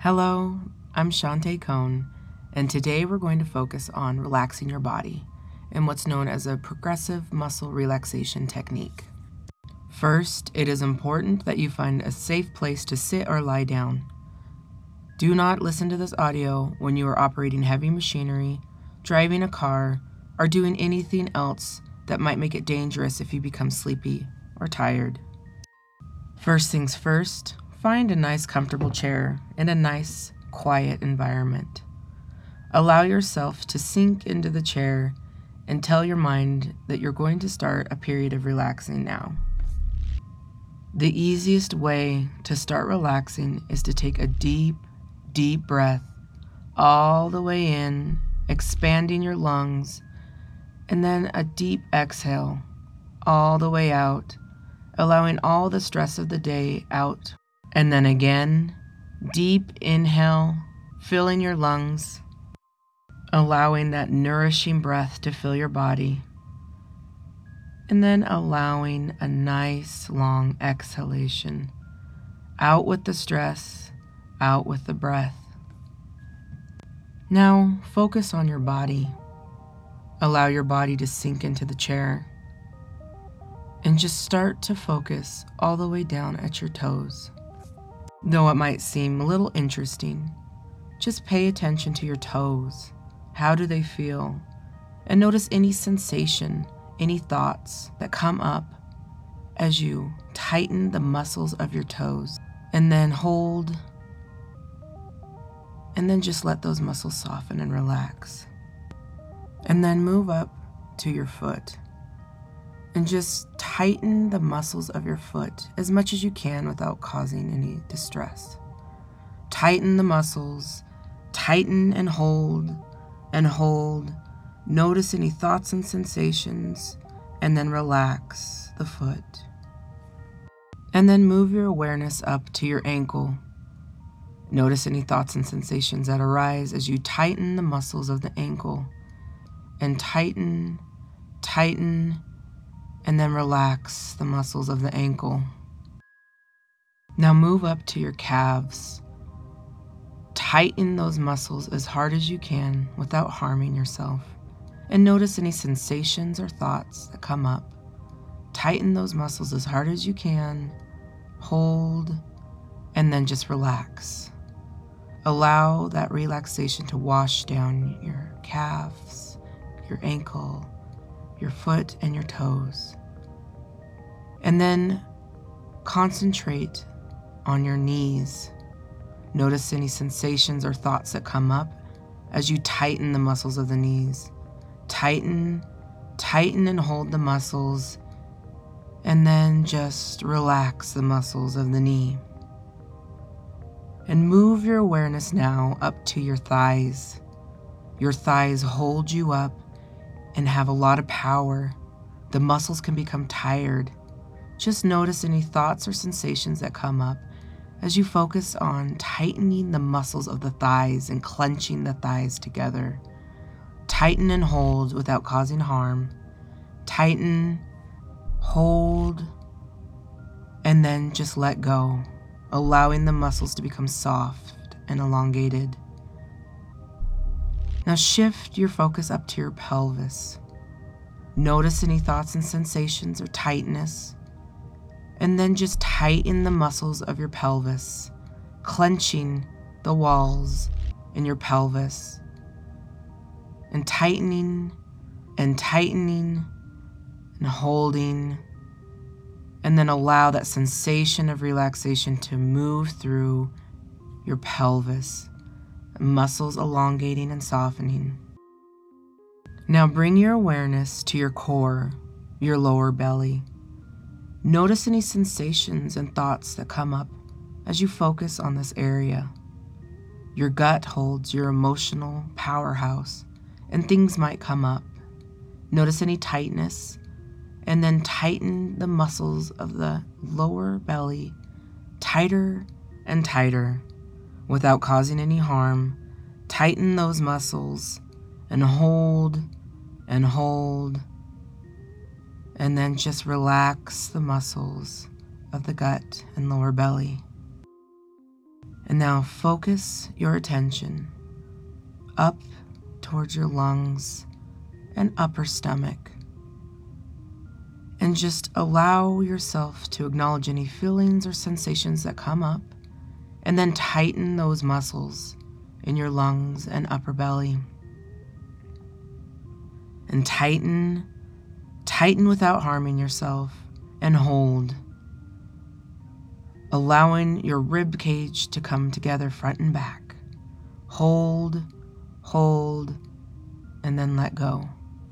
Hello, I'm Shantae Cohn, and today we're going to focus on relaxing your body in what's known as a progressive muscle relaxation technique. First, it is important that you find a safe place to sit or lie down. Do not listen to this audio when you are operating heavy machinery, driving a car, or doing anything else that might make it dangerous if you become sleepy or tired. First things first, find a nice comfortable chair in a nice, quiet environment. Allow yourself to sink into the chair and tell your mind that you're going to start a period of relaxing now. The easiest way to start relaxing is to take a deep, deep breath all the way in, expanding your lungs, and then a deep exhale all the way out, allowing all the stress of the day out. And then again, deep inhale, filling your lungs, allowing that nourishing breath to fill your body. And then allowing a nice long exhalation. Out with the stress, out with the breath. Now focus on your body. Allow your body to sink into the chair. And just start to focus all the way down at your toes. Though it might seem a little interesting, just pay attention to your toes. How do they feel? And notice any sensation, any thoughts that come up as you tighten the muscles of your toes. And then hold, and then just let those muscles soften and relax. And then move up to your foot. And just tighten the muscles of your foot as much as you can without causing any distress. Tighten the muscles, tighten and hold, and hold. Notice any thoughts and sensations, and then relax the foot. And then move your awareness up to your ankle. Notice any thoughts and sensations that arise as you tighten the muscles of the ankle. And tighten, and then relax the muscles of the ankle. Now move up to your calves. Tighten those muscles as hard as you can without harming yourself. And notice any sensations or thoughts that come up. Tighten those muscles as hard as you can. Hold, and then just relax. Allow that relaxation to wash down your calves, your ankle, your foot, and your toes. And then concentrate on your knees. Notice any sensations or thoughts that come up as you tighten the muscles of the knees. Tighten and hold the muscles, and then just relax the muscles of the knee. And move your awareness now up to your thighs. Your thighs hold you up and have a lot of power. The muscles can become tired. Just notice any thoughts or sensations that come up as you focus on tightening the muscles of the thighs and clenching the thighs together. Tighten and hold without causing harm. Tighten, hold, and then just let go, allowing the muscles to become soft and elongated. Now shift your focus up to your pelvis. Notice any thoughts and sensations or tightness, and then just tighten the muscles of your pelvis, clenching the walls in your pelvis, and tightening and holding, and then allow that sensation of relaxation to move through your pelvis, muscles elongating and softening. Now bring your awareness to your core, your lower belly. Notice any sensations and thoughts that come up as you focus on this area. Your gut holds your emotional powerhouse, and things might come up. Notice any tightness, and then tighten the muscles of the lower belly tighter and tighter without causing any harm. Tighten those muscles and hold, and then just relax the muscles of the gut and lower belly. And now focus your attention up towards your lungs and upper stomach. And just allow yourself to acknowledge any feelings or sensations that come up, and then tighten those muscles in your lungs and upper belly. And tighten without harming yourself, and hold, allowing your rib cage to come together front and back. Hold, and then let go.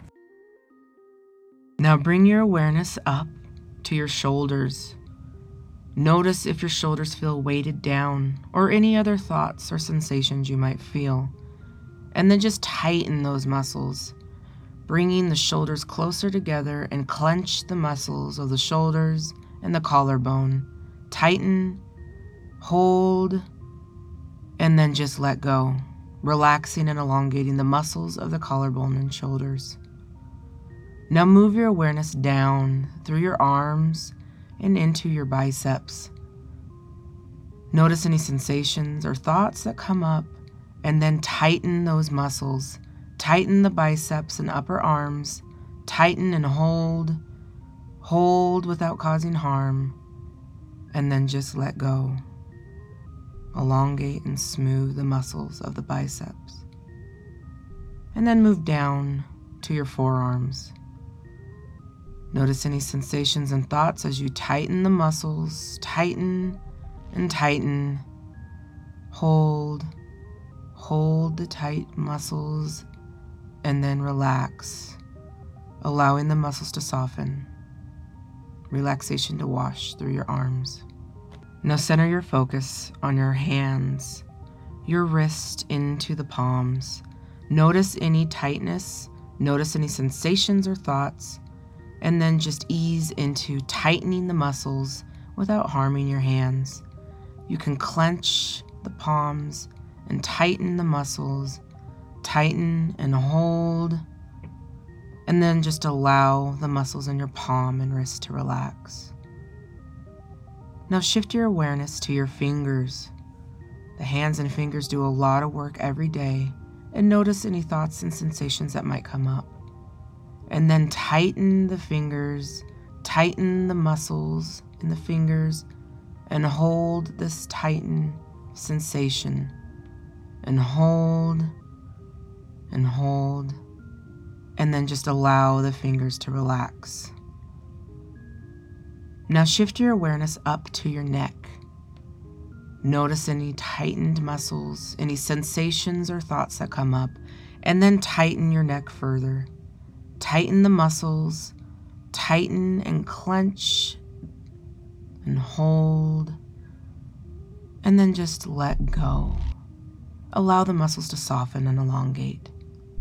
Now bring your awareness up to your shoulders. Notice if your shoulders feel weighted down or any other thoughts or sensations you might feel. And then just tighten those muscles, bringing the shoulders closer together, and clench the muscles of the shoulders and the collarbone. Tighten, hold, and then just let go, relaxing and elongating the muscles of the collarbone and shoulders. Now move your awareness down through your arms and into your biceps. Notice any sensations or thoughts that come up, and then tighten those muscles. Tighten the biceps and upper arms. Tighten and hold without causing harm, and then just let go. Elongate and smooth the muscles of the biceps. And then move down to your forearms. Notice any sensations and thoughts as you tighten the muscles. Tighten and tighten. Hold the tight muscles, and then relax, allowing the muscles to soften. Relaxation to wash through your arms. Now center your focus on your hands, your wrist into the palms. Notice any tightness, notice any sensations or thoughts, and then just ease into tightening the muscles without harming your hands. You can clench the palms and tighten the muscles, tighten and hold, and then just allow the muscles in your palm and wrist to relax. Now shift your awareness to your fingers. The hands and fingers do a lot of work every day, and notice any thoughts and sensations that might come up. And then tighten the fingers, tighten the muscles in the fingers, and hold this tighten sensation. And hold, and then just allow the fingers to relax. Now shift your awareness up to your neck. Notice any tightened muscles, any sensations or thoughts that come up, and then tighten your neck further. Tighten the muscles, tighten and clench, and hold, and then just let go. Allow the muscles to soften and elongate.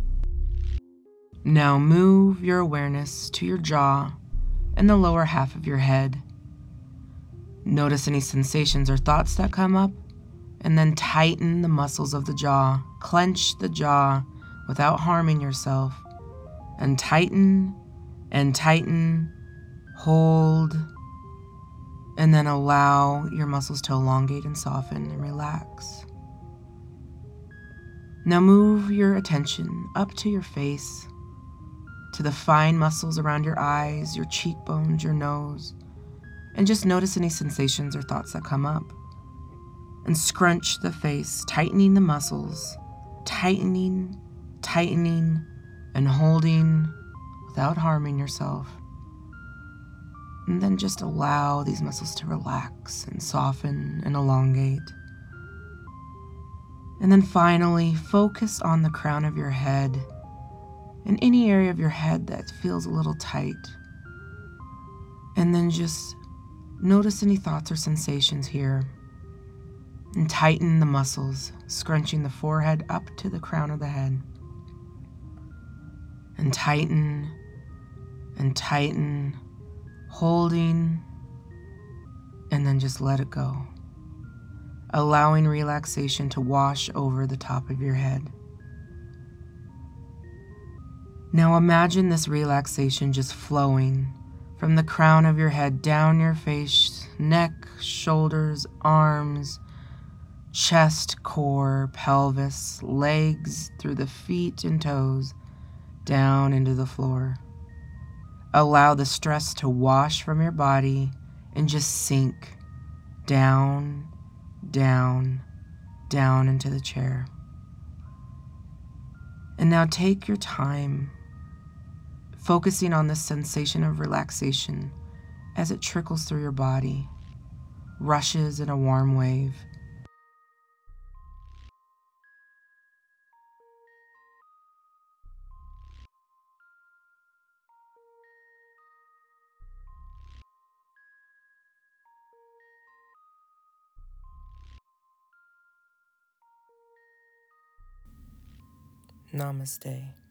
Now move your awareness to your jaw and the lower half of your head. Notice any sensations or thoughts that come up, and then tighten the muscles of the jaw. Clench the jaw without harming yourself. And tighten, hold, and then allow your muscles to elongate and soften and relax. Now move your attention up to your face, to the fine muscles around your eyes, your cheekbones, your nose, and just notice any sensations or thoughts that come up. And scrunch the face, tightening the muscles, tightening, and holding without harming yourself. And then just allow these muscles to relax and soften and elongate. And then finally, focus on the crown of your head and any area of your head that feels a little tight. And then just notice any thoughts or sensations here. And tighten the muscles, scrunching the forehead up to the crown of the head. And tighten, holding, and then just let it go, allowing relaxation to wash over the top of your head. Now imagine this relaxation just flowing from the crown of your head down your face, neck, shoulders, arms, chest, core, pelvis, legs, through the feet and toes, down into the floor. Allow the stress to wash from your body and just sink down, down, down into the chair. And now take your time, focusing on the sensation of relaxation as it trickles through your body, rushes in a warm wave. Namaste.